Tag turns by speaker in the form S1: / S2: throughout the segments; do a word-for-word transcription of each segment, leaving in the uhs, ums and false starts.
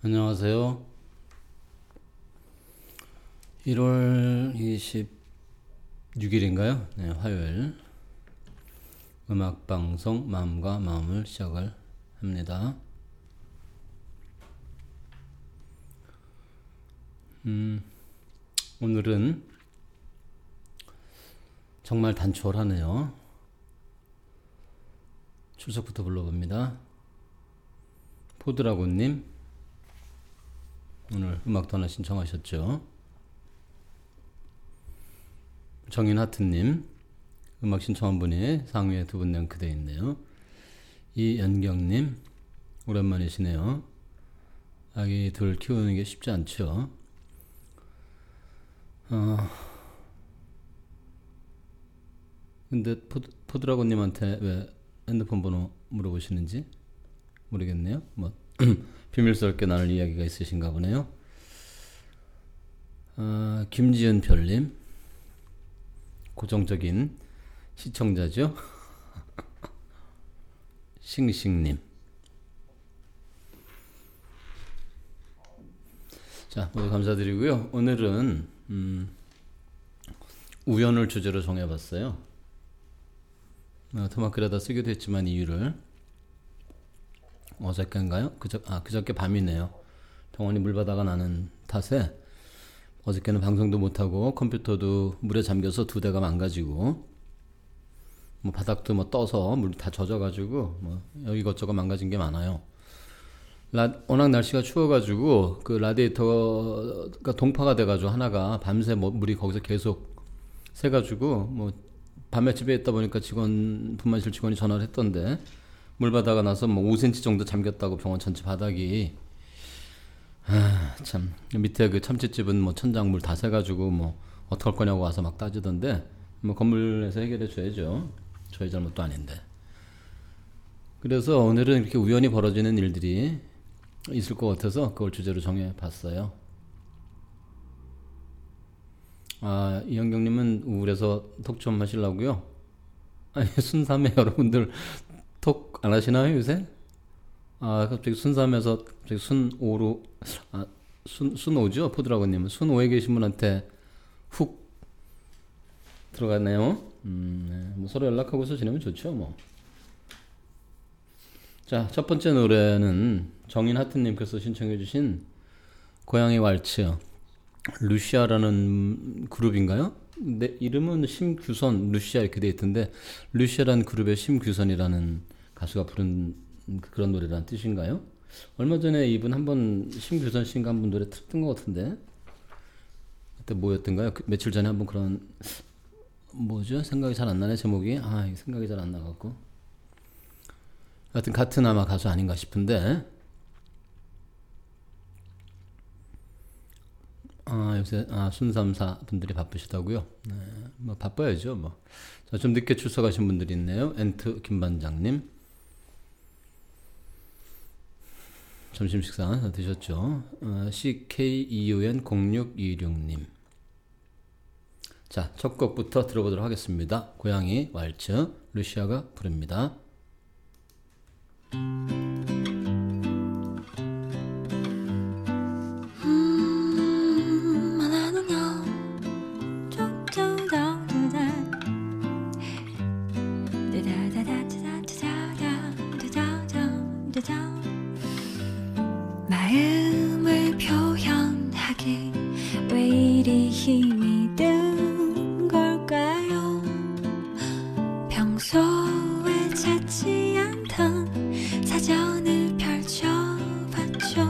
S1: 안녕하세요. 일월 이십육일인가요? 네, 화요일 음악방송 마음과 마음을 시작을 합니다. 음, 오늘은 정말 단촐하네요. 출석부터 불러봅니다. 포드라고님, 오늘 음악도 하나 신청하셨죠. 정인하트님, 음악 신청한 분이 상위에 두 분 랭크되어 있네요. 이연경님, 오랜만이시네요. 아기 둘 키우는 게 쉽지 않죠. 어, 근데 포드, 포드라고님한테 왜 핸드폰 번호 물어보시는지 모르겠네요. 뭐 비밀스럽게 나눌 이야기가 있으신가 보네요. 아, 김지은 별님, 고정적인 시청자죠. 싱싱님. 자, 모두 감사드리고요. 오늘은 음, 우연을 주제로 정해봤어요. 어, 토마크에다 쓰기도 했지만 이유를 어저께인가요? 그저, 아, 그저께 밤이네요. 병원이 물바다가 나는 탓에 어저께는 방송도 못하고 컴퓨터도 물에 잠겨서 두 대가 망가지고 뭐 바닥도 뭐 떠서 물 다 젖어가지고 뭐 여기 이것저것 망가진 게 많아요. 라, 워낙 날씨가 추워가지고 그 라디에이터가 동파가 돼가지고 하나가 밤새 뭐 물이 거기서 계속 새가지고 뭐 밤에 집에 있다 보니까 직원 분만실 직원이 전화를 했던데 물바다가 나서 뭐 오 센티미터 정도 잠겼다고 병원 전체 바닥이. 아, 참 밑에 그 참치집은 뭐 천장 물 다 새가지고 뭐 어떡할 거냐고 와서 막 따지던데 뭐 건물에서 해결해 줘야죠. 저희 잘못도 아닌데. 그래서 오늘은 이렇게 우연히 벌어지는 일들이 있을 것 같아서 그걸 주제로 정해 봤어요. 아, 이현경님은 우울해서 톡 좀 하시려고요? 아니, 순삼에 여러분들 톡 안 하시나요 요새? 아, 갑자기 순삼에서 갑자기 순오로, 아, 순, 순오죠? 포드라고님은 순오에 계신 분한테 훅 들어갔네요. 음, 네. 뭐 서로 연락하고서 지내면 좋죠, 뭐. 자, 첫 번째 노래는 정인하트님께서 신청해주신 고양이 왈츠, 루시아라는 그룹인가요? 내 이름은 심규선, 루시아 이렇게 돼 있던데, 루시아라는 그룹의 심규선이라는 가수가 부른 그런 노래라는 뜻인가요? 얼마 전에 이분 한번 심규선 씨인가 한번 노래 틀었던 것 같은데 그때 뭐였던가요? 그, 며칠 전에 한번 그런 뭐죠? 생각이 잘 안 나네 제목이. 아, 생각이 잘 안 나갖고 하여튼 같은 아마 가수 아닌가 싶은데 아, 요새 아, 순삼사 분들이 바쁘시다고요? 네, 뭐 바빠야죠 뭐. 자, 좀 늦게 출석하신 분들이 있네요. 엔트 김반장님, 점심 식사 드셨죠? 어, 씨케이이유엔 공육이육님. 자, 첫 곡부터 들어보도록 하겠습니다. 고양이 왈츠, 루시아가 부릅니다.
S2: 마음을 표현하기 왜 이리 힘이 든 걸까요? 평소에 찾지 않던 사전을 펼쳐봤죠.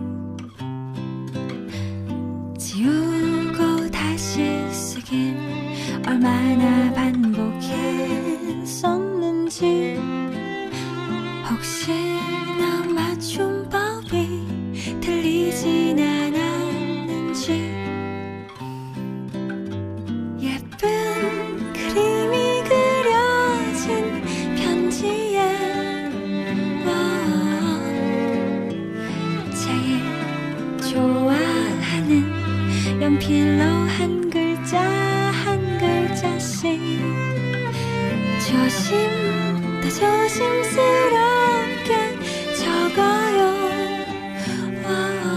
S2: 지우고 다시 쓰길 얼마나 반복했었는지, 혹시나 맞춤법이 들리진 않았는지, 예쁜 그림이 그려진 편지에 와, 제일 좋아하는 연필로 한 글자 한 글자씩 조심 더 조심스럽게 적어요. 와.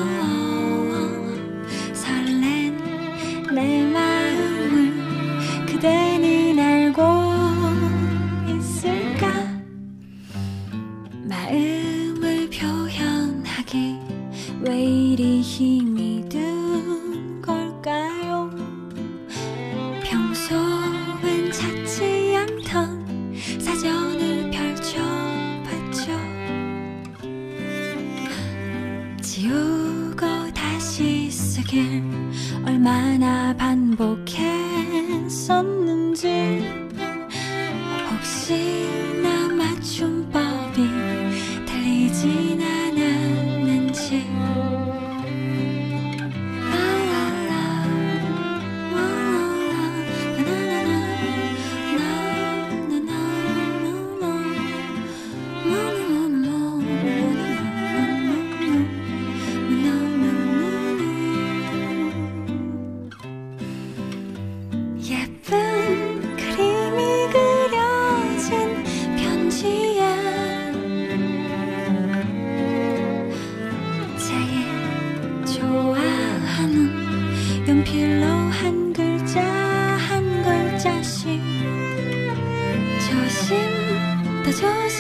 S2: 지우고 다시 쓰길 얼마나 반복했었는지 혹시나 맞춤법이 틀리진 않았는지 예쁜 그림이 그려진 편지에 제일 좋아하는 연필로 한 글자 한 글자씩 조심 더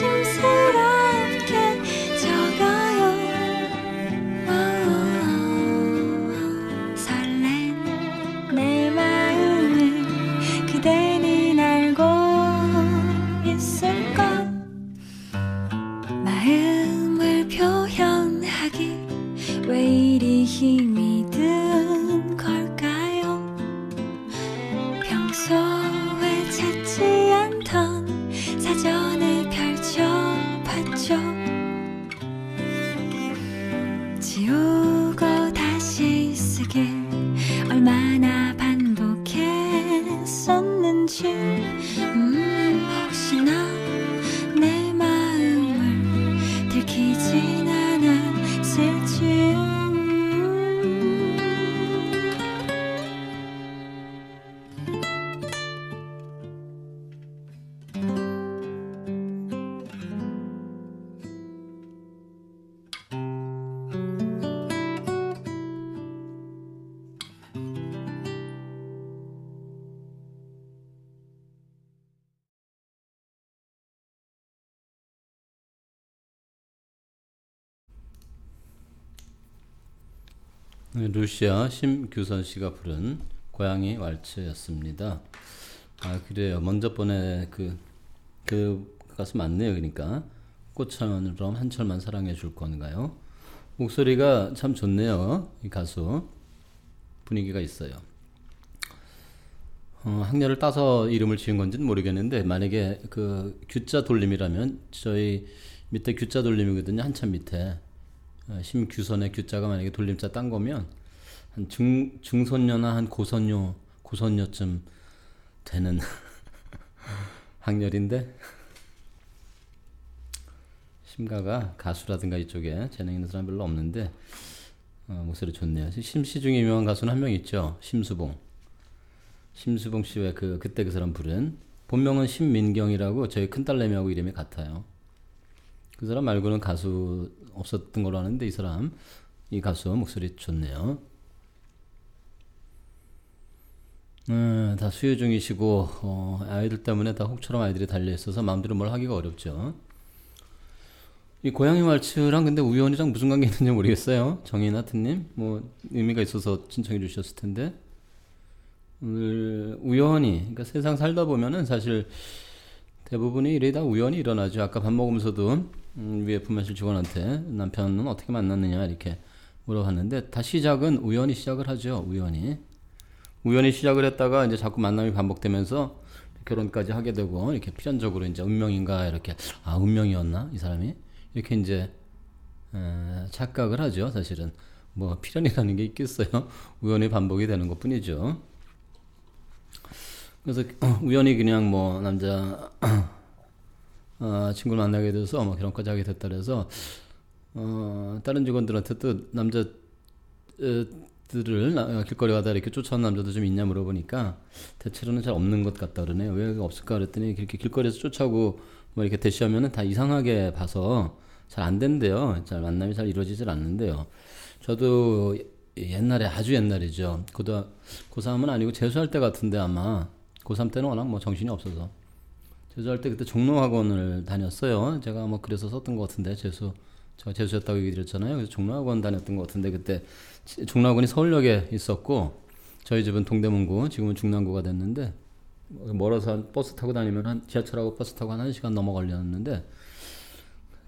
S2: 조심스럽게 적어요. 설렌 내 마음을 그대는 알고 있을까? 마음을 표현하기 왜 이리 힘이 든 걸까요? 평소에 찾지 않던 사전을 펼쳐봤죠. 지우고 다시 쓰길 얼마나 반복했었는지 음, 혹시나 내 마음을 들키진 않았을지
S1: 루시아 심규선 씨가 부른 고양이 왈츠였습니다. 아 그래요. 먼저 번에 그, 그 가수 맞네요. 그러니까 꽃처럼 한 철만 사랑해 줄 건가요? 목소리가 참 좋네요. 이 가수 분위기가 있어요. 어, 학렬을 따서 이름을 지은 건지는 모르겠는데 만약에 그 규자 돌림이라면 저희 밑에 규자 돌림이거든요. 한참 밑에 어, 심규선의 규자가 만약에 돌림자 딴 거면 한 중, 중선녀나 한 고선녀 고선녀쯤 되는 학렬인데 심가가 가수라든가 이쪽에 재능 있는 사람 별로 없는데 어, 목소리 좋네요. 심씨 중에 유명한 가수는 한 명 있죠. 심수봉. 심수봉 씨 왜 그 그때 그 사람 부른 본명은 심민경이라고 저희 큰딸내미하고 이름이 같아요. 그 사람 말고는 가수 없었던 걸로 아는데 이 사람 이 가수 목소리 좋네요. 음, 다 수유 중이시고 어, 아이들 때문에 다 혹처럼 아이들이 달려 있어서 마음대로 뭘 하기가 어렵죠. 이 고양이 왈츠랑 근데 우연이랑 무슨 관계 있는지 모르겠어요. 정인하트님 뭐 의미가 있어서 신청해 주셨을 텐데 오늘 우연히 그러니까 세상 살다 보면은 사실 대부분의 일이 다 우연히 일어나죠. 아까 밥 먹으면서도 음, 위에 품마실 직원한테 남편은 어떻게 만났느냐 이렇게 물어봤는데 다 시작은 우연히 시작을 하죠. 우연히 우연히 시작을 했다가 이제 자꾸 만남이 반복되면서 결혼까지 하게 되고 이렇게 필연적으로 이제 운명인가 이렇게 아 운명이었나 이 사람이 이렇게 이제 에, 착각을 하죠. 사실은 뭐 필연이라는 게 있겠어요. 우연히 반복이 되는 것뿐이죠. 그래서 어, 우연히 그냥 뭐 남자 어, 친구를 만나게 돼서 뭐 결혼까지 하게 됐다 그래서 어, 다른 직원들한테 또 남자들을 길거리 가다 이렇게 쫓아온 남자도 좀 있냐 물어보니까 대체로는 잘 없는 것 같다 그러네요. 왜 없을까 그랬더니 이렇게 길거리에서 쫓아오고 뭐 이렇게 대시하면은 다 이상하게 봐서 잘 안 된대요. 잘 만남이 잘 이루어지질 않는데요. 저도 옛날에 아주 옛날이죠. 고등 고삼은 아니고 재수할 때 같은데 아마 고삼 때는 워낙 뭐 정신이 없어서 재수할 때 그때 종로학원을 다녔어요. 제가 뭐 그래서 썼던 것 같은데 재수 제가 재수였다고 얘기 드렸잖아요. 그래서 종로학원 다녔던 것 같은데 그때 종로학원이 서울역에 있었고 저희 집은 동대문구 지금은 중랑구가 됐는데 멀어서 한 버스 타고 다니면 한 지하철하고 버스 타고 한 한 시간 넘어 걸렸는데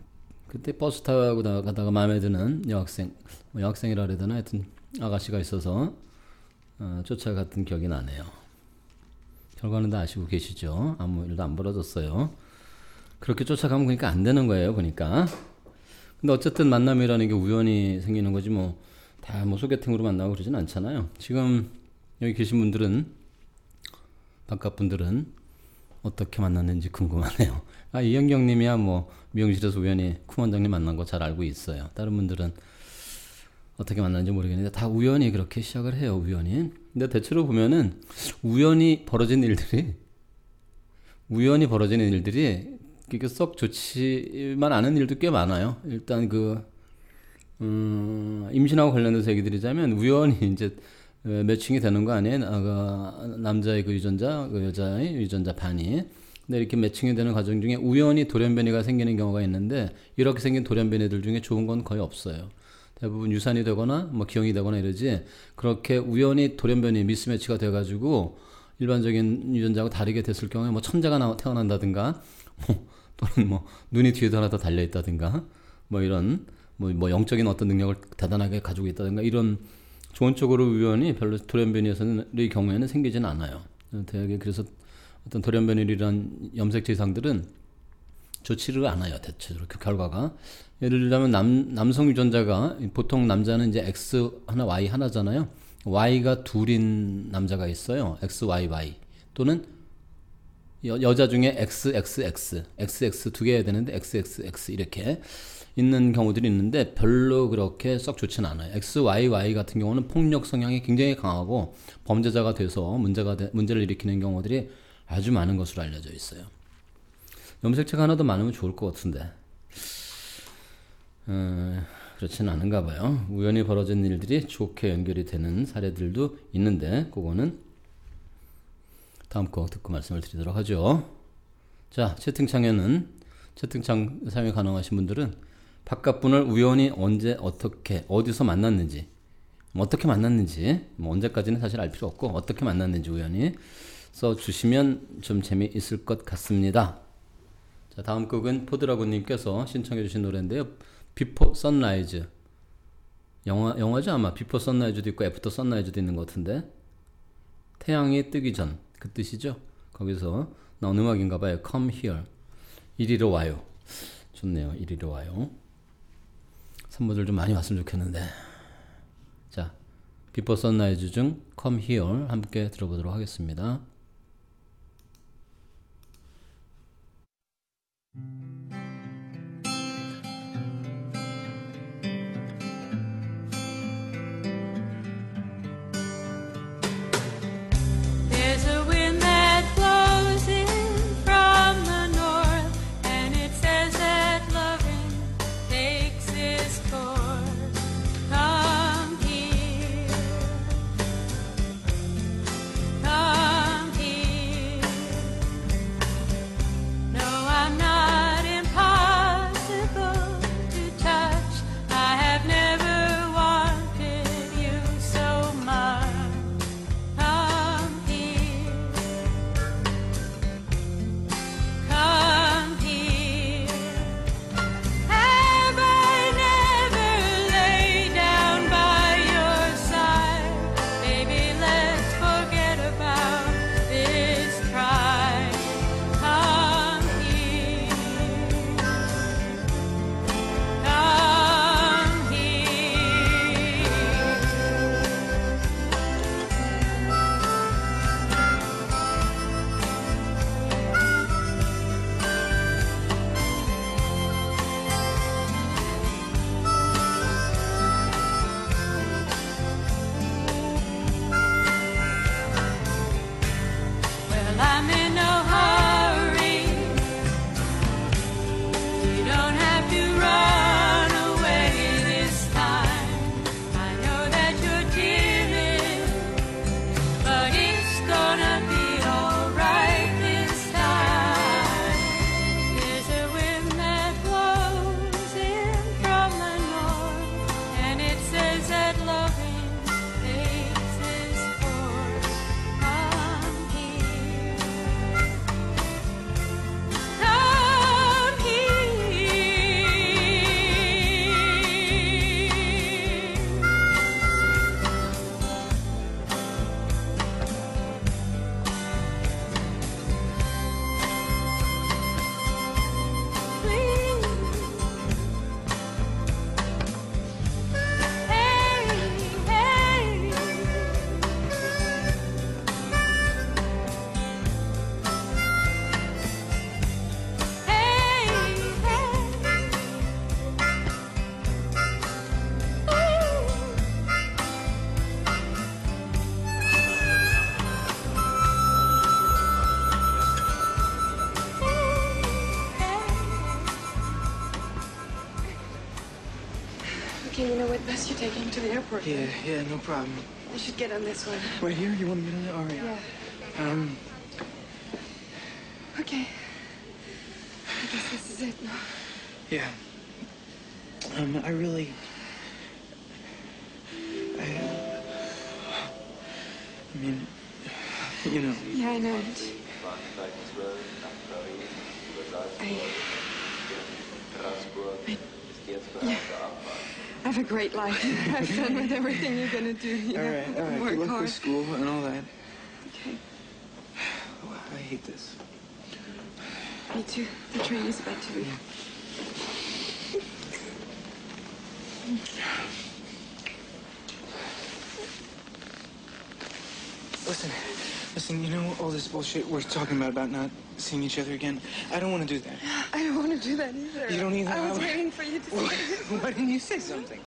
S1: 그때 버스 타고 가다가 마음에 드는 여학생, 뭐 여학생이라 그래야 되나 하여튼 아가씨가 있어서 어, 쫓아갔던 기억이 나네요. 결과는 다 아시고 계시죠? 아무 일도 안 벌어졌어요. 그렇게 쫓아가면 그러니까 안 되는 거예요, 보니까. 근데 어쨌든 만남이라는 게 우연히 생기는 거지 뭐 다 뭐 소개팅으로 만나고 그러진 않잖아요. 지금 여기 계신 분들은, 바깥 분들은 어떻게 만났는지 궁금하네요. 아, 이현경 님이야 뭐 미용실에서 우연히 쿵 원장님 만난 거 잘 알고 있어요. 다른 분들은 어떻게 만났는지 모르겠는데 다 우연히 그렇게 시작을 해요. 우연히. 근데 대체로 보면은 우연히 벌어진 일들이 우연히 벌어지는 일들이 그게 썩 좋지만 않은 일도 꽤 많아요. 일단 그 음, 임신하고 관련돼서 얘기 드리자면 우연히 이제 매칭이 되는 거 아니에요? 아, 그 남자의 그 유전자, 그 여자의 유전자 반이. 근데 이렇게 매칭이 되는 과정 중에 우연히 돌연변이가 생기는 경우가 있는데 이렇게 생긴 돌연변이들 중에 좋은 건 거의 없어요. 대부분 유산이 되거나 뭐 기형이 되거나 이러지 그렇게 우연히 돌연변이 미스매치가 돼가지고 일반적인 유전자하고 다르게 됐을 경우에 뭐 천재가 나, 태어난다든가 뭐, 또는 뭐 눈이 뒤에도 하나 더 달려있다든가 뭐 이런 뭐, 뭐 영적인 어떤 능력을 대단하게 가지고 있다든가 이런 좋은 쪽으로 우연히 별로 돌연변이의 경우에는 생기지는 않아요. 대개 그래서 어떤 돌연변이란 염색체 이상들은 좋지를 않아요. 대체로 그 결과가. 예를 들자면 남, 남성 유전자가 보통 남자는 이제 X 하나 Y 하나잖아요. Y가 둘인 남자가 있어요. 엑스 와이 와이 또는 여, 여자 중에 엑스 엑스 엑스 엑스 엑스 두 개 해야 되는데 엑스 엑스 엑스 이렇게 있는 경우들이 있는데 별로 그렇게 썩 좋지는 않아요. 엑스 와이 와이 같은 경우는 폭력 성향이 굉장히 강하고 범죄자가 돼서 문제가 되, 문제를 일으키는 경우들이 아주 많은 것으로 알려져 있어요. 염색체가 하나 더 많으면 좋을 것 같은데 어, 그렇지는 않은가 봐요. 우연히 벌어진 일들이 좋게 연결이 되는 사례들도 있는데 그거는 다음 거 듣고 말씀을 드리도록 하죠. 자, 채팅창에는 채팅창 사용이 가능하신 분들은 바깥 분을 우연히 언제 어떻게 어디서 만났는지 어떻게 만났는지 뭐 언제까지는 사실 알 필요 없고 어떻게 만났는지 우연히 써주시면 좀 재미있을 것 같습니다. 자, 다음 곡은 포드라고님께서 신청해 주신 노래인데요. 비포 선라이즈 영화, 영화죠 아마. 비포 선라이즈도 있고 애프터 선라이즈도 있는 것 같은데 태양이 뜨기 전 그 뜻이죠. 거기서 나온 음악인가 봐요. Come here 이리로 와요. 좋네요. 이리로 와요. 선물들 좀 많이 왔으면 좋겠는데. 자, 비포 선라이즈 중 Come here 함께 들어보도록 하겠습니다.
S2: There's a wind that blows in from the north, and it says that loving takes its course. Come here, come
S3: Okay, you know what bus you're taking to the airport?
S4: Yeah, yeah, no problem.
S3: I should get on this one.
S4: Right here? You want to get on it? All right.
S3: Yeah.
S4: Um,
S3: Okay. I guess this is it now.
S4: yeah. Um, I really... I... I mean, you know.
S3: Yeah, I know it. I... I... Yeah. Have a great life. Have fun with everything you're gonna do. You
S4: All
S3: know?
S4: right, all right.
S3: Work
S4: Good luck
S3: hard.
S4: with school and all that.
S3: Okay.
S4: Oh, I hate this.
S3: Me too. The train is about to leave.
S4: Listen, listen, you know all this bullshit we're talking about, about not seeing each other again? I don't want to do that.
S3: I don't want to do that either.
S4: You don't either?
S3: I was
S4: How-
S3: waiting for you to
S4: Why,
S3: say it.
S4: why didn't you say something?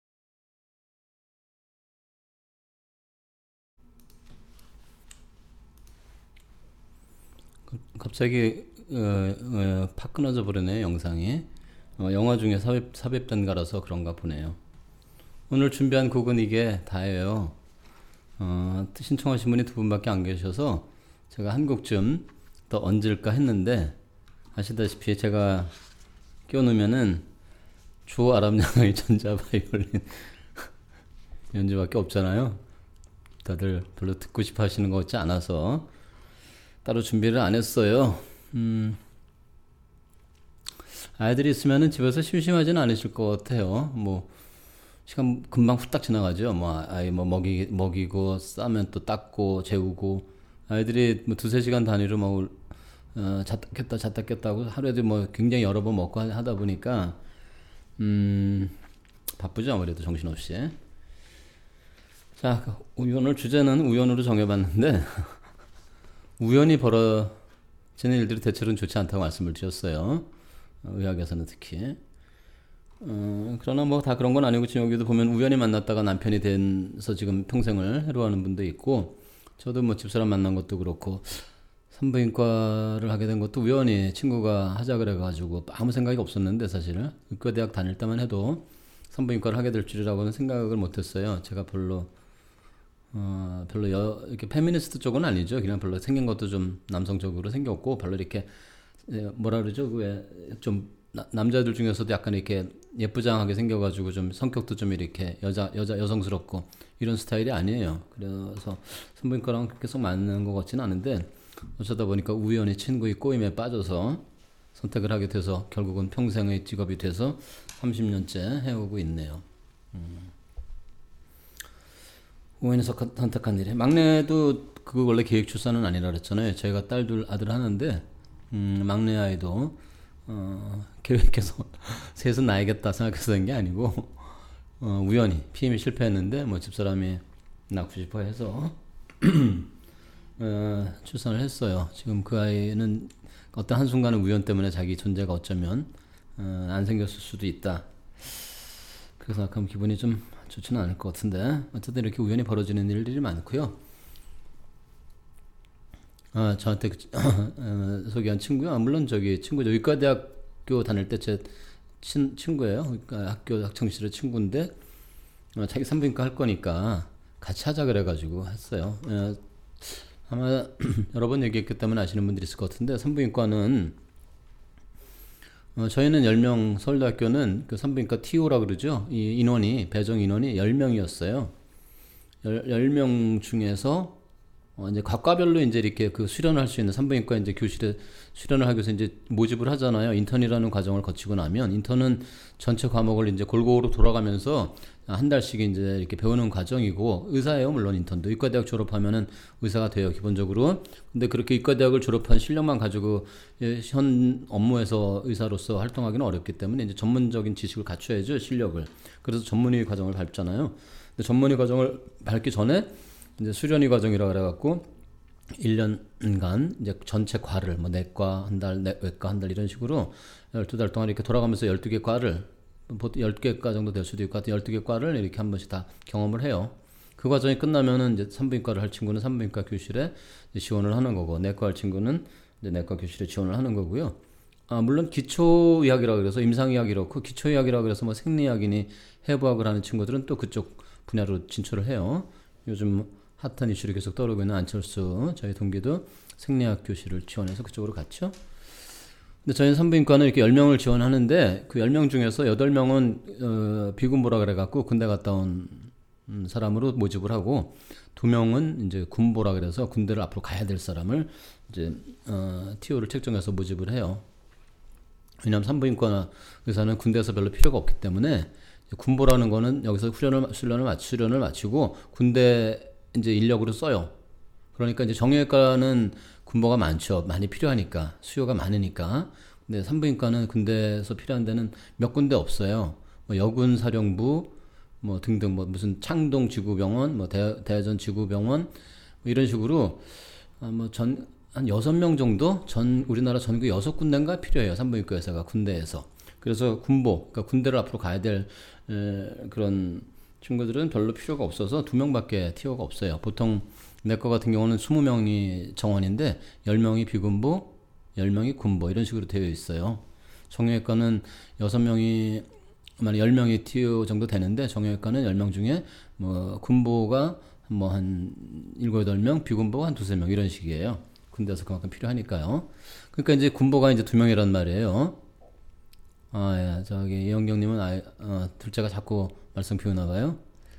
S1: 갑자기 어, 어, 팍 끊어져 버리네 영상이. 어, 영화 중에 삽입, 삽입된 거라서 그런가 보네요. 오늘 준비한 곡은 이게 다예요. 어, 신청하신 분이 두 분밖에 안 계셔서 제가 한 곡쯤 더 얹을까 했는데 아시다시피 제가 끼워놓으면은 조 아람양의 전자 바이올린 연주밖에 없잖아요. 다들 별로 듣고 싶어 하시는 것 같지 않아서 따로 준비를 안 했어요. 음, 아이들이 있으면은 집에서 심심하지는 않으실 것 같아요. 뭐 시간 금방 후딱 지나가죠. 뭐 아이 뭐 먹이 먹이고 싸면 또 닦고 재우고 아이들이 뭐 두세 시간 단위로 뭐 어, 잤다 깼다 잤다 깼다 하고 하루에도 뭐 굉장히 여러 번 먹고 하- 하다 보니까 음 바쁘죠 아무래도 정신없이. 자 오늘 주제는 우연으로 정해봤는데 우연히 벌어지는 일들이 대체로는 좋지 않다고 말씀을 드렸어요. 어, 의학에서는 특히. 어, 그러나 뭐 다 그런 건 아니고 지금 여기도 보면 우연히 만났다가 남편이 돼서 지금 평생을 해로워하는 분도 있고 저도 뭐 집사람 만난 것도 그렇고 산부인과를 하게 된 것도 우연히 친구가 하자 그래가지고 아무 생각이 없었는데 사실 의과대학 다닐 때만 해도 산부인과를 하게 될 줄이라고는 생각을 못했어요. 제가 별로 어, 별로 여, 이렇게 페미니스트 쪽은 아니죠. 그냥 별로 생긴 것도 좀 남성적으로 생겼고 별로 이렇게 예, 뭐라 그러죠? 그좀 남자들 중에서도 약간 이렇게 예쁘장하게 생겨가지고 좀 성격도 좀 이렇게 여자 여자 여성스럽고 이런 스타일이 아니에요. 그래서 산부인과랑 그렇게 썩 맞는 것 같지는 않은데 어쩌다 보니까 우연히 친구의 꼬임에 빠져서 선택을 하게 돼서 결국은 평생의 직업이 돼서 삼십 년째 해오고 있네요. 음. 우연해서 선택한 일이 막내도 그거 원래 계획 출산은 아니라 그랬잖아요. 저희가 딸 둘 아들 하는데 음, 막내 아이도 어, 계획해서 셋은 나야겠다 생각해서 된 게 아니고 어, 우연히 피임이 실패했는데 뭐 집사람이 낳고 싶어 해서 어, 출산을 했어요. 지금 그 아이는 어떤 한순간의 우연 때문에 자기 존재가 어쩌면 어, 안 생겼을 수도 있다. 그래서 생각하면 기분이 좀 좋지는 않을 것 같은데 어쨌든 이렇게 우연히 벌어지는 일들이 많고요. 아, 저한테 그, 어, 소개한 친구요. 아, 물론 저기 친구죠. 의과대학교 다닐 때 제 친구예요. 그러니까 학교 학창시절의 친구인데 어, 자기 산부인과 할 거니까 같이 하자 그래가지고 했어요. 어, 아마 여러 번 얘기했기 때문에 아시는 분들이 있을 것 같은데 산부인과는 어, 저희는 열 명, 서울대학교는 그 산부인과 티오라 그러죠. 이 인원이, 배정 인원이 열 명이었어요. 열 명 중에서, 어, 이제 과과별로 이제 이렇게 그 수련을 할 수 있는 산부인과 이제 교실에 수련을 하기 위해서 이제 모집을 하잖아요. 인턴이라는 과정을 거치고 나면, 인턴은 전체 과목을 이제 골고루 돌아가면서 한 달씩 이제 이렇게 배우는 과정이고, 의사예요. 물론 인턴도. 의과대학 졸업하면은 의사가 돼요. 기본적으로. 근데 그렇게 의과대학을 졸업한 실력만 가지고 현 업무에서 의사로서 활동하기는 어렵기 때문에 이제 전문적인 지식을 갖춰야죠. 실력을. 그래서 전문의 과정을 밟잖아요. 근데 전문의 과정을 밟기 전에 이제 수련의 과정이라 그래갖고 일 년간 이제 전체 과를 뭐 내과 한 달, 외과 한 달 이런 식으로 열두 달 동안 이렇게 돌아가면서 열두 개 과를 보통 열 개 과 정도 될 수도 있고 하여튼 열두 개 과를 이렇게 한 번씩 다 경험을 해요. 그 과정이 끝나면은 이제 산부인과를 할 친구는 산부인과 교실에 지원을 하는 거고 내과 할 친구는 이제 내과 교실에 지원을 하는 거고요. 아, 물론 기초의학이라 그래서 임상의학이 그렇고 기초의학이라 그래서 뭐 생리학이니 해부학을 하는 친구들은 또 그쪽 분야로 진출을 해요. 요즘 핫한 이슈를 계속 떠오르고 있는 안철수 저희 동기도 생리학 교실을 지원해서 그쪽으로 갔죠. 근데 저희는 산부인과는 이렇게 열 명을 지원하는데 그 열 명 중에서 여덟 명은 어, 비군보라 그래갖고 군대 갔다 온 음, 사람으로 모집을 하고 두 명은 이제 군보라 그래서 군대를 앞으로 가야 될 사람을 이제 어, 티오를 책정해서 모집을 해요. 왜냐하면 산부인과 의사는 군대에서 별로 필요가 없기 때문에 군보라는 거는 여기서 훈련을 훈련을 마치 수련을 마치고 군대 이제 인력으로 써요. 그러니까 이제 정형외과는 군보가 많죠. 많이 필요하니까 수요가 많으니까. 근데 산부인과는 군대에서 필요한 데는 몇 군데 없어요. 뭐 여군 사령부 뭐 등등 뭐 무슨 창동 지구병원, 뭐 대, 대전 지구병원 뭐 이런 식으로 아, 뭐 전 한 여섯 명 정도 전 우리나라 전국 여섯 군데인가 필요해요. 산부인과 의사가 군대에서. 그래서 군보, 그러니까 군대를 앞으로 가야 될 에, 그런 친구들은 별로 필요가 없어서 두 명밖에 티오가 없어요. 보통 내과 같은 경우는 이십 명이 정원인데 열 명이 비군보, 열 명이 군보 이런 식으로 되어 있어요. 정형외과는 여섯 명이 만약 열 명이 티오 정도 되는데 정형외과는 열 명 중에 뭐 군보가 뭐 한 일곱, 여덟 명, 비군보가 한 두세 명 이런 식이에요. 군대에서 그만큼 필요하니까요. 그러니까 이제 군보가 이제 두 명이란 말이에요. 아, 예. 저기 이영경님은 아, 어, 둘째가 자꾸 말썽 피우나 봐요.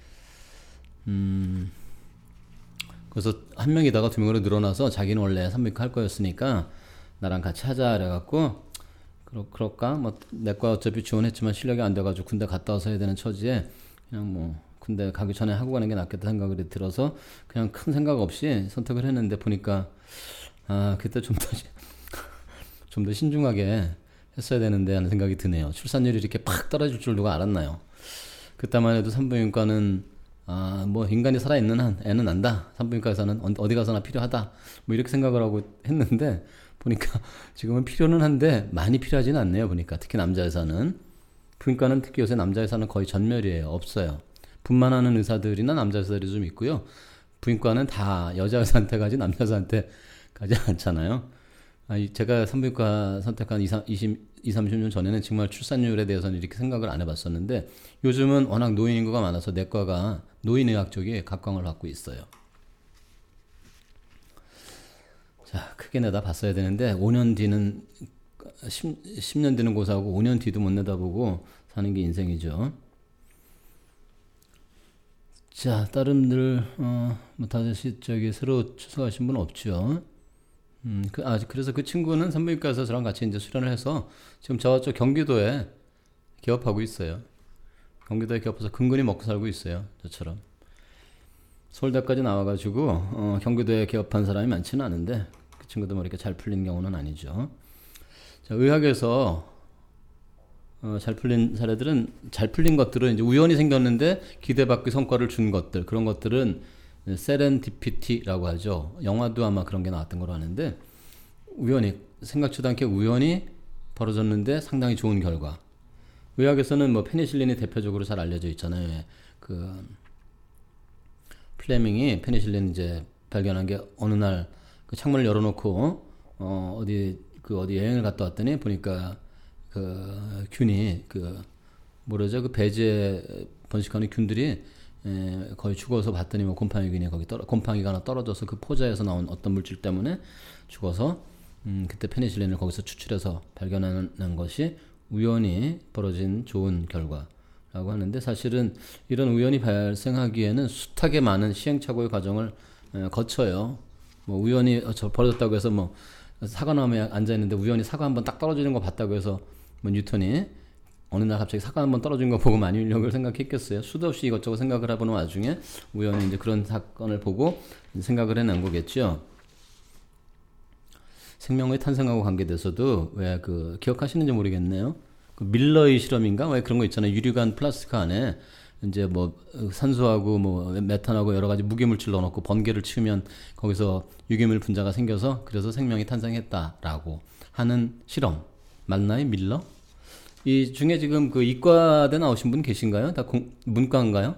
S1: 음, 그래서 한 명이다가 두 명으로 늘어나서 자기는 원래 산부인과 할 거였으니까 나랑 같이 하자 그래갖고 그러, 그럴까? 뭐 내과 어차피 지원했지만 실력이 안 돼가지고 군대 갔다 와서 해야 되는 처지에 그냥 뭐 군대 가기 전에 하고 가는 게 낫겠다 생각이 들어서 그냥 큰 생각 없이 선택을 했는데 보니까 아 그때 좀 더 좀 더 신중하게 했어야 되는데 하는 생각이 드네요. 출산율이 이렇게 팍 떨어질 줄 누가 알았나요? 그때만 해도 산부인과는 아 뭐 인간이 살아있는 한 애는 난다. 산부인과에서는 어디 가서나 필요하다. 뭐 이렇게 생각을 하고 했는데 보니까 지금은 필요는 한데 많이 필요하지는 않네요. 보니까 특히 남자 의사는 부인과는 특히 요새 남자 의사는 거의 전멸이에요. 없어요. 분만하는 의사들이나 남자 의사들이 좀 있고요. 부인과는 다 여자 의사한테 가지 남자 의사한테 가지 않잖아요. 아, 제가 산부인과 선택한 이십, 삼십 년 전에는 정말 출산율에 대해서는 이렇게 생각을 안 해봤었는데 요즘은 워낙 노인 인구가 많아서 내과가 노인의학 쪽에 각광을 받고 있어요. 자, 크게 내다봤어야 되는데 오 년 뒤는 십 년 뒤는 고사하고 오 년 뒤도 못 내다보고 사는 게 인생이죠. 자, 다른들 어, 뭐 다시 저기 새로 추석하신 분 없죠? 음, 그, 아, 그래서 그 친구는 산부인과에서 저랑 같이 이제 수련을 해서 지금 저쪽 경기도에 개업하고 있어요. 경기도에 개업해서 근근히 먹고 살고 있어요. 저처럼. 서울대까지 나와가지고 어, 경기도에 개업한 사람이 많지는 않은데 그 친구도 뭐 이렇게 잘 풀린 경우는 아니죠. 자, 의학에서 어, 잘 풀린 사례들은 잘 풀린 것들은 이제 우연히 생겼는데 기대받기 성과를 준 것들 그런 것들은 세렌디피티라고 하죠. 영화도 아마 그런 게 나왔던 걸로 아는데 우연히 생각지도 않게 우연히 벌어졌는데 상당히 좋은 결과. 의학에서는 뭐 페니실린이 대표적으로 잘 알려져 있잖아요. 그 플레밍이 페니실린 이제 발견한 게 어느 날 그 창문을 열어놓고 어 어디 그 어디 여행을 갔다 왔더니 보니까 그 균이 그 뭐라죠 그 배지에 번식하는 균들이 에 거의 죽어서 봤더니 뭐 곰팡이균이 거기 떨어 곰팡이가 하나 떨어져서 그 포자에서 나온 어떤 물질 때문에 죽어서 음 그때 페니실린을 거기서 추출해서 발견하는 것이 우연히 벌어진 좋은 결과라고 하는데 사실은 이런 우연이 발생하기에는 숱하게 많은 시행착오의 과정을 에, 거쳐요. 뭐 우연히 저 벌어졌다고 해서 뭐 사과나무에 앉아 있는데 우연히 사과 한번 딱 떨어지는 거 봤다고 해서 뭐 뉴턴이 어느 날 갑자기 사과 한번 떨어진 거 보고 만유인력을 생각했겠어요. 수도 없이 이것저것 생각을 해보는 와중에 우연히 이제 그런 사건을 보고 생각을 해낸 거겠죠. 생명의 탄생하고 관계돼서도 왜 그 기억하시는지 모르겠네요. 그 밀러의 실험인가 왜 그런 거 있잖아요. 유리관 플라스틱 안에 이제 뭐 산소하고 뭐 메탄하고 여러 가지 무게물질 넣어놓고 번개를 치우면 거기서 유기물 분자가 생겨서 그래서 생명이 탄생했다라고 하는 실험 맞나요? 밀러? 이 중에 지금 그 이과대 나오신 분 계신가요? 다 공, 문과인가요?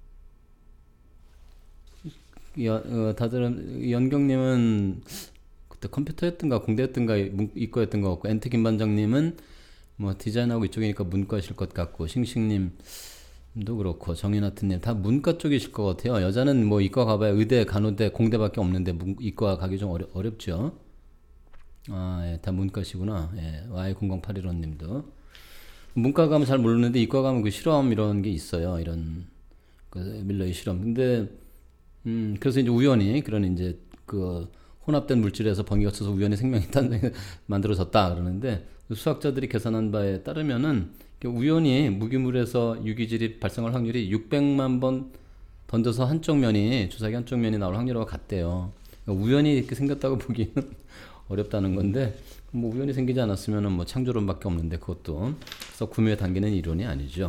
S1: 여, 어, 다들 연경님은 그때 컴퓨터였던가 공대였던가 문- 이과였던 것 같고, 엔트 김반장님은 뭐 디자인하고 이쪽이니까 문과실 것 같고, 싱싱님도 그렇고, 정윤하트님 다 문과 쪽이실 것 같아요. 여자는 뭐 이과 가봐야 의대, 간호대, 공대밖에 없는데 문, 이과 가기 좀 어려, 어렵죠. 아, 예, 다 문과시구나. 예, 와이 공공팔일오님도 문과 가면 잘 모르는데 이과 가면 그 실험 이런 게 있어요. 이런 그 밀러의 실험. 근데 음 그래서 이제 우연히 그런 이제 그 혼합된 물질에서 번개가 쳐서 우연히 생명이 탄생 만들어졌다 그러는데, 수학자들이 계산한 바에 따르면은 우연히 무기물에서 유기질이 발생할 확률이 육백만 번 던져서 한쪽 면이 주사기 한쪽 면이 나올 확률하고 같대요. 그러니까 우연히 이렇게 생겼다고 보기는 어렵다는 건데, 뭐 우연히 생기지 않았으면은 뭐 창조론밖에 없는데, 그것도 그래서 구미에 담기는 이론이 아니죠.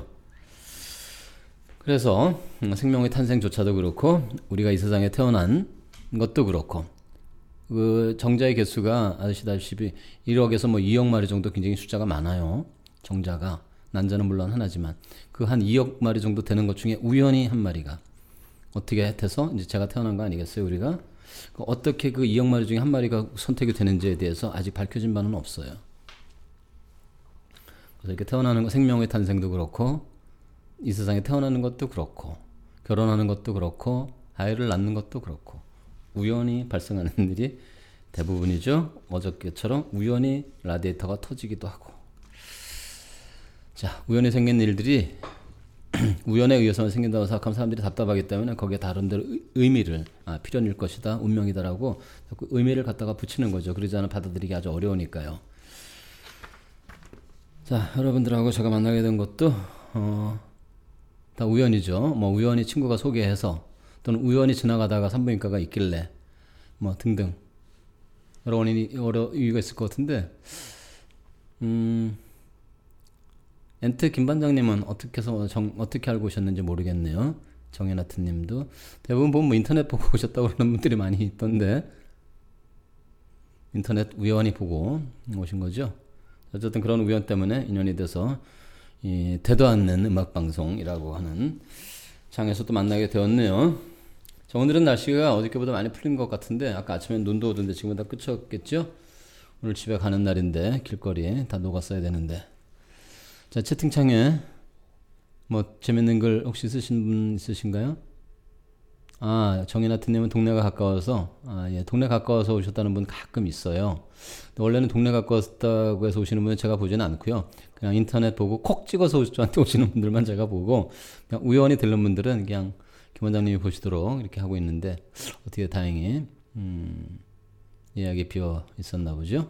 S1: 그래서 생명의 탄생조차도 그렇고, 우리가 이 세상에 태어난 것도 그렇고, 그 정자의 개수가 아시다시피 일억에서 뭐 이억 마리 정도 굉장히 숫자가 많아요. 정자가. 난자는 물론 하나지만 그 한 이억 마리 정도 되는 것 중에 우연히 한 마리가 어떻게 돼서 이제 제가 태어난 거 아니겠어요, 우리가? 어떻게 그 이억 마리 중에 한 마리가 선택이 되는지에 대해서 아직 밝혀진 바는 없어요. 그래서 이렇게 태어나는 거, 생명의 탄생도 그렇고, 이 세상에 태어나는 것도 그렇고, 결혼하는 것도 그렇고, 아이를 낳는 것도 그렇고, 우연히 발생하는 일이 대부분이죠. 어저께처럼 우연히 라디에이터가 터지기도 하고. 자, 우연히 생긴 일들이 우연에 의해서만 생긴다고 생각하면 사람들이 답답하기 때문에 거기에 다른 대로 의미를, 아, 필연일 것이다, 운명이다라고 자꾸 의미를 갖다가 붙이는 거죠. 그러지 않으면 받아들이기 아주 어려우니까요. 자, 여러분들하고 제가 만나게 된 것도 어, 다 우연이죠. 뭐 우연히 친구가 소개해서, 또는 우연히 지나가다가 산부인과가 있길래, 뭐 등등 여러 원인이, 여러 이유가 있을 것 같은데, 음, 엔트 김반장님은 어떻게 해서 정, 어떻게 알고 오셨는지 모르겠네요. 정현아트님도 대부분 보면 뭐 인터넷 보고 오셨다고 그러는 분들이 많이 있던데, 인터넷 우연히 보고 오신 거죠. 어쨌든 그런 우연 때문에 인연이 돼서 이 되도 않는 음악 방송이라고 하는 장에서 또 만나게 되었네요. 자, 오늘은 날씨가 어저께보다 많이 풀린 것 같은데, 아까 아침엔 눈도 오던데 지금은 다 끝이었겠죠? 오늘 집에 가는 날인데 길거리에 다 녹았어야 되는데. 자, 채팅창에 뭐 재밌는 글 혹시 쓰신 분 있으신가요? 아, 정인아트님은 동네가 가까워서, 아, 예, 동네 가까워서 오셨다는 분 가끔 있어요. 원래는 동네 가까웠다고 해서 오시는 분은 제가 보지는 않고요. 그냥 인터넷 보고 콕 찍어서 저한테 오시는 분들만 제가 보고, 그냥 우연히 들른 분들은 그냥 김 원장님이 보시도록 이렇게 하고 있는데, 어떻게 다행히 음, 예약이 비어 있었나 보죠.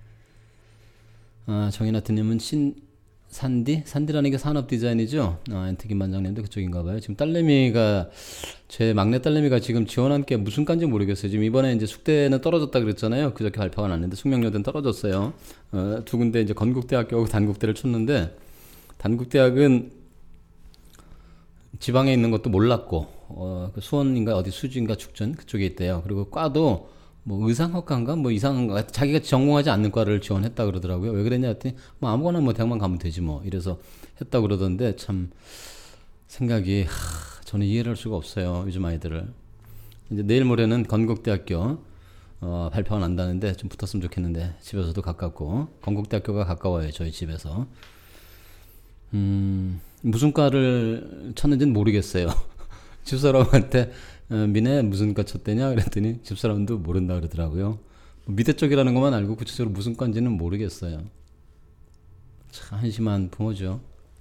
S1: 아, 정인아트님은 신 산디? 산디라는 게 산업 디자인이죠. 아, 엔트 김반장님도 그쪽인가 봐요. 지금 딸내미가, 제 막내 딸내미가 지금 지원한 게 무슨 과인지 모르겠어요. 지금 이번에 이제 숙대는 떨어졌다 그랬잖아요. 그저께 발표가 났는데 숙명여대는 떨어졌어요. 어, 두 군데 이제 건국대학교하고 단국대를 쳤는데, 단국대학은 지방에 있는 것도 몰랐고, 어, 그 수원인가 어디 수지인가 축전 그쪽에 있대요. 그리고 과도 뭐 의상학과인가 뭐 이상한 거, 자기가 전공하지 않는 과를 지원했다 그러더라고요. 왜 그랬냐 했더니 뭐 아무거나 뭐 대학만 가면 되지 뭐 이래서 했다 그러던데, 참 생각이, 하, 저는 이해를 할 수가 없어요, 요즘 아이들을. 이제 내일 모레는 건국대학교 어, 발표가 난다는데 좀 붙었으면 좋겠는데, 집에서도 가깝고, 건국대학교가 가까워요, 저희 집에서. 음, 무슨 과를 쳤는지는 모르겠어요. 집사람한테 어, 미네 무슨 과 쳤대냐 그랬더니 집사람도 모른다 그러더라고요. 미대 쪽이라는 것만 알고 구체적으로 무슨 과인지는 모르겠어요. 참 한심한 부모죠.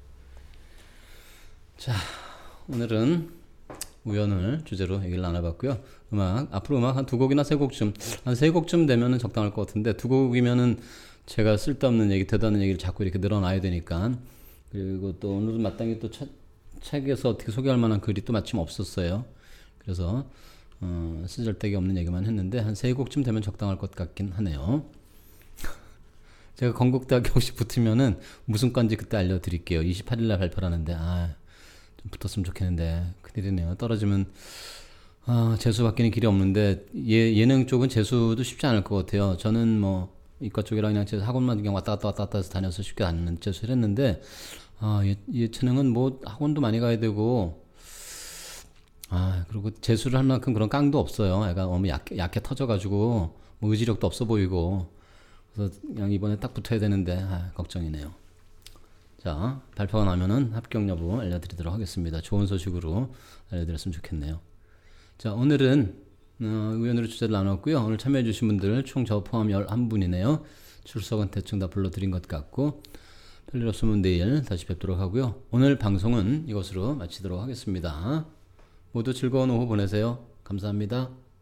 S1: 자, 오늘은 우연을 주제로 얘기를 나눠봤고요. 음악, 앞으로 음악 한 두 곡이나 세 곡쯤, 한 세 곡쯤 되면은 적당할 것 같은데, 두 곡이면은 제가 쓸데없는 얘기, 대단한 얘기를 자꾸 이렇게 늘어놔야 되니까. 그리고 또 오늘은 마땅히 또 차, 책에서 어떻게 소개할 만한 글이 또 마침 없었어요. 그래서 어, 쓰잘데기 없는 얘기만 했는데, 한 세 곡쯤 되면 적당할 것 같긴 하네요. 제가 건국대학교 혹시 붙으면은 무슨 과인지 그때 알려드릴게요. 이십팔일날 발표하는데, 아, 좀 붙었으면 좋겠는데 큰일이네요. 떨어지면 아, 재수 받기는 길이 없는데, 예, 예능 쪽은 재수도 쉽지 않을 것 같아요. 저는 뭐 이과 쪽이라 그냥 재수 학원만 그냥 왔다 갔다 왔다 갔다 해서 다녀서 쉽게 다니는 재수를 했는데, 아, 예, 예체능은 뭐 학원도 많이 가야 되고, 아, 그리고 재수를 할 만큼 그런 깡도 없어요. 애가 너무 약해, 약해 터져가지고 뭐 의지력도 없어 보이고. 그래서 그냥 이번에 딱 붙어야 되는데 아, 걱정이네요. 자, 발표가 나면은 합격 여부 알려드리도록 하겠습니다. 좋은 소식으로 알려드렸으면 좋겠네요. 자, 오늘은 어, 의원으로 주제를 나눴고요. 오늘 참여해주신 분들 총 저 포함 열한 분이네요. 출석은 대충 다 불러드린 것 같고 별일 없으면 내일 다시 뵙도록 하고요. 오늘 방송은 이것으로 마치도록 하겠습니다. 모두 즐거운 오후 보내세요. 감사합니다.